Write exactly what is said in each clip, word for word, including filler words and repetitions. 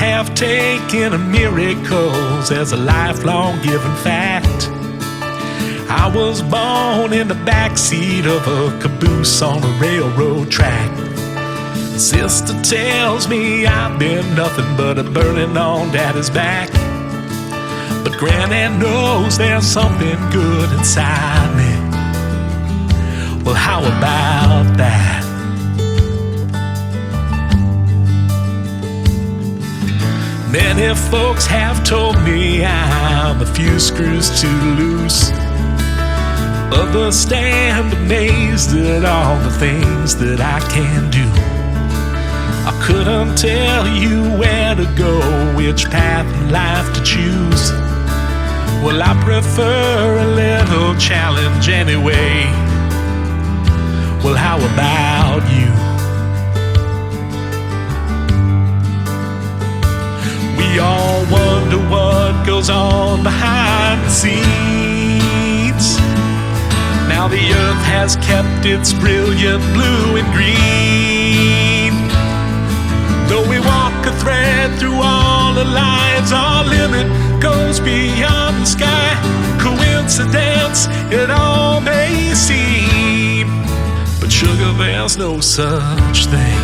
have taken miracles as a lifelong given fact. I was born in the backseat of a caboose on a railroad track. Sister tells me I've been nothing but a burden on Daddy's back. But Granny knows there's something good inside me. Well, how about that? Many folks have told me I'm a few screws too loose. Others stand amazed at all the things that I can do. I couldn't tell you where to go, which path in life to choose. Well, I prefer a little challenge anyway. Well, how about you? We all wonder what goes on behind the scenes. Now the earth has kept its brilliant blue and green. Though we walk a thread through all the lives, our limit goes beyond the sky. Coincidence, it all may seem, but sugar, there's no such thing.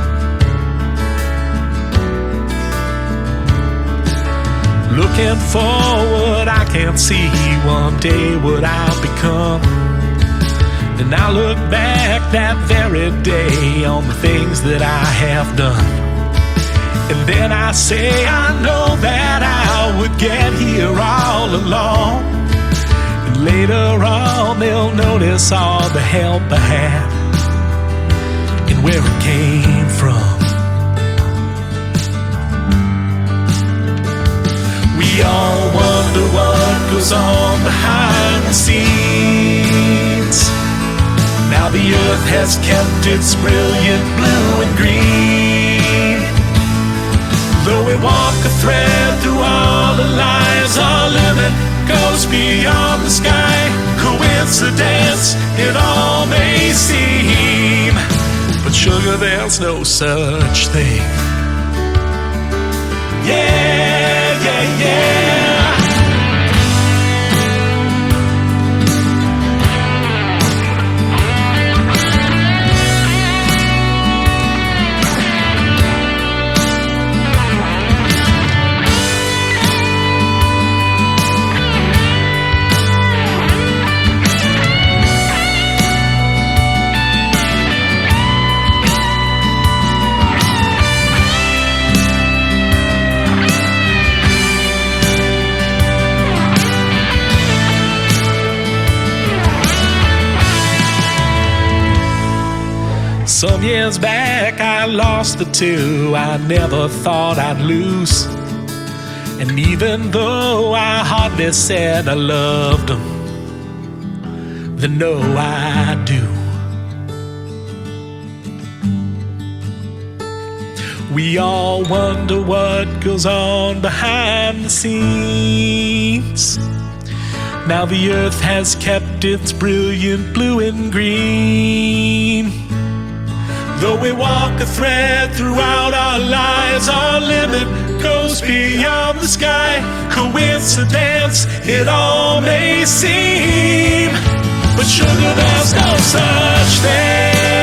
Looking forward, I can see one day what I'll become. And I look back that very day on the things that I have done. And then I say I know that I would get here all along. And later on they'll notice all the help I had and where it came from. We all wonder what goes on behind the scenes. Now the earth has kept its brilliant blue and green. Though we walk a thread through all the lives, our limit goes beyond the sky. Coincidence, it all may seem, but sugar, there's no such thing. Yeah, yeah, yeah. Some years back I lost the two I never thought I'd lose. And even though I hardly said I loved them, they know I do. We all wonder what goes on behind the scenes. Now the earth has kept its brilliant blue and green. Though we walk a thread throughout our lives, our limit goes beyond the sky. Coincidence, it all may seem, but sugar, there's no such thing.